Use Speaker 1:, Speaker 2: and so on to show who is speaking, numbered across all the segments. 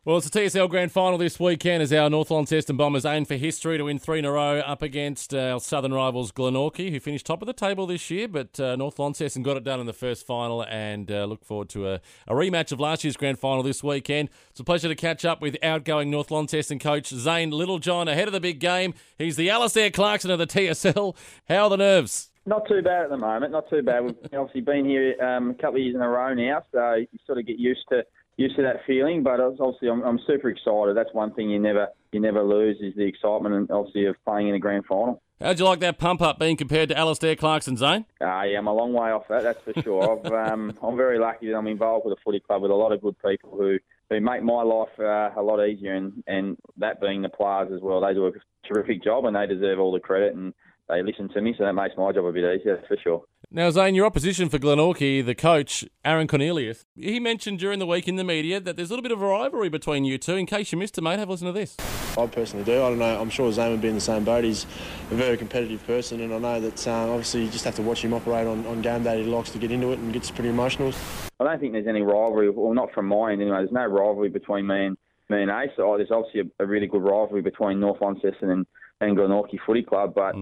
Speaker 1: Well, it's the TSL Grand Final this weekend as our North Launceston Bombers aim for history to win 3 in a row up against our southern rivals Glenorchy, who finished top of the table this year, but North Launceston got it done in the first final and look forward to a rematch of last year's Grand Final this weekend. It's a pleasure to catch up with outgoing North Launceston coach Zane Littlejohn ahead of the big game. He's the Alistair Clarkson of the TSL. How are the nerves?
Speaker 2: Not too bad at the moment, not too bad. We've obviously been here a couple of years in a row now, so you sort of get used to that feeling, but obviously I'm super excited. That's one thing you never lose is the excitement and obviously of playing in a grand final.
Speaker 1: How'd you like that pump up being compared to Alistair Clarkson, Zane?
Speaker 2: Yeah, I'm a long way off that's for sure. I'm very lucky that I'm involved with a footy club with a lot of good people who make my life a lot easier, and that being the players as well. They do a terrific job and they deserve all the credit, and they listen to me, so that makes my job a bit easier, for sure.
Speaker 1: Now, Zane, your opposition for Glenorchy, the coach, Aaron Cornelius, he mentioned during the week in the media that there's a little bit of a rivalry between you two. In case you missed it, mate, have a listen to this.
Speaker 3: I personally do. I don't know. I'm sure Zane would be in the same boat. He's a very competitive person, and I know that obviously you just have to watch him operate on game day. He likes to get into it and gets pretty emotional.
Speaker 2: I don't think there's any rivalry, well, not from my end anyway. There's no rivalry between me and Ace. There's obviously a really good rivalry between North Launceston and Glenorchy Footy Club, but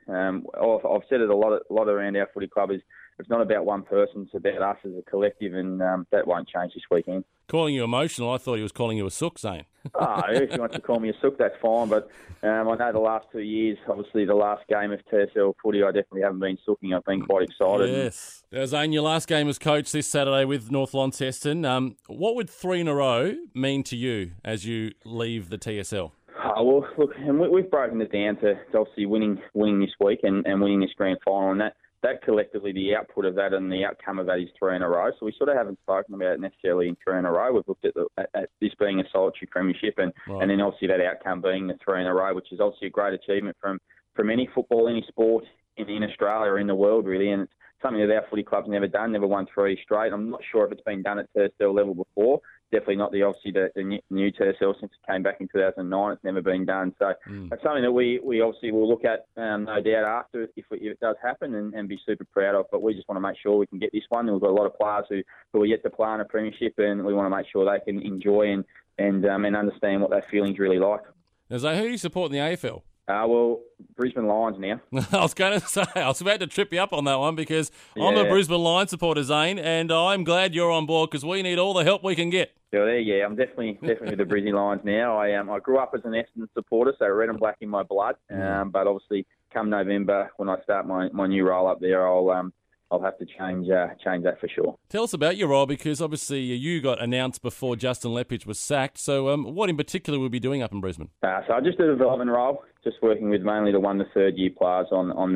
Speaker 2: I've said it a lot around our footy club is it's not about one person, it's about us as a collective, and that won't change this weekend.
Speaker 1: Calling you emotional, I thought he was calling you a sook, Zane.
Speaker 2: If you want to call me a sook, that's fine, but I know the last 2 years, obviously the last game of TSL footy, I definitely haven't been sooking. I've been quite excited.
Speaker 1: Yes. Zane, your last game as coach this Saturday with North Launceston. What would 3 in a row mean to you as you leave the TSL?
Speaker 2: Well, look, and we've broken it down to obviously winning this week and winning this grand final, and that collectively, the output of that and the outcome of that is 3 in a row. So we sort of haven't spoken about it necessarily in 3 in a row. We've looked at this being a solitary premiership and then obviously that outcome being the 3 in a row, which is obviously a great achievement from any football, any sport in Australia or in the world, really. And it's something that our footy club's never done, never won 3 straight. I'm not sure if it's been done at TSL level before. Definitely not the new TSL since it came back in 2009. It's never been done. So that's something that we obviously will look at, no doubt, after if it does happen and be super proud of. But we just want to make sure we can get this one. We've got a lot of players who are yet to play in a premiership, and we want to make sure they can enjoy and understand what that feeling's really like.
Speaker 1: Now, Zane, who do you support in the AFL?
Speaker 2: Well, Brisbane Lions now.
Speaker 1: I was going to say, I was about to trip you up on that one because I'm a Brisbane Lions supporter, Zane, and I'm glad you're on board because we need all the help we can get.
Speaker 2: Yeah, I'm definitely with the Brisbane Lions now. I grew up as an Essendon supporter, so red and black in my blood. But obviously, come November when I start my new role up there, I'll have to change that for sure.
Speaker 1: Tell us about your role because obviously you got announced before Justin Lepage was sacked. So what in particular will you be doing up in Brisbane?
Speaker 2: So I just do a development role, just working with mainly the 1 to 3rd year players on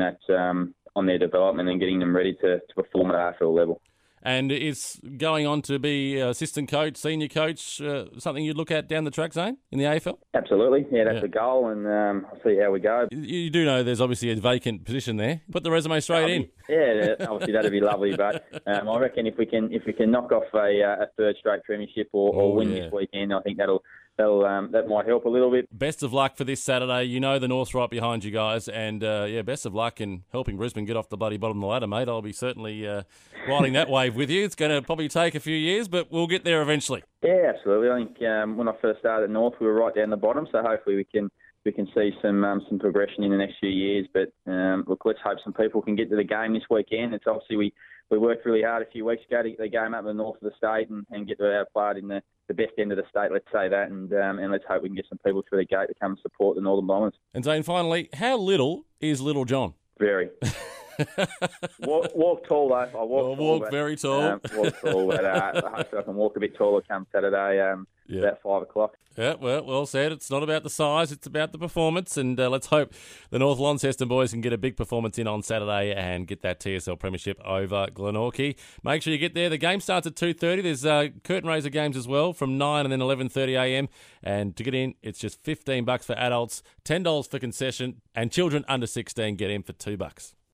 Speaker 2: their development and getting them ready to perform at AFL level.
Speaker 1: And is going on to be assistant coach, senior coach, something you'd look at down the track, Zane, in the AFL?
Speaker 2: Absolutely. Yeah, that's the goal, and I'll see how we go.
Speaker 1: You do know there's obviously a vacant position there. Put the resume straight in.
Speaker 2: Yeah, obviously that'd be lovely, but I reckon if we can knock off a 3rd straight premiership or win this weekend, I think that might help a little bit.
Speaker 1: Best of luck for this Saturday. You know the North's right behind you guys, and best of luck in helping Brisbane get off the bloody bottom of the ladder, mate. I'll be certainly riding that wave with you. It's going to probably take a few years, but we'll get there eventually.
Speaker 2: Yeah, absolutely. I think when I first started at North, we were right down the bottom, so hopefully we can see some progression in the next few years. But look, let's hope some people can get to the game this weekend. It's obviously we worked really hard a few weeks ago to get the game up in the north of the state and get our played in the best end of the state, let's say that, and let's hope we can get some people through the gate to come and support the Northern Bombers. And
Speaker 1: Zane, finally, how little is Little John?
Speaker 2: Very. Walk tall, though. I walk
Speaker 1: very tall.
Speaker 2: Walk tall, but hopefully I can walk a bit taller come Saturday, about 5 o'clock.
Speaker 1: Yeah, well said. It's not about the size, it's about the performance, and let's hope the North Launceston boys can get a big performance in on Saturday and get that TSL Premiership over Glenorchy. Make sure you get there. The game starts at 2:30. There's curtain raiser games as well from 9 and then 11:30am, and to get in, it's just $15 for adults, $10 for concession, and children under 16 get in for $2.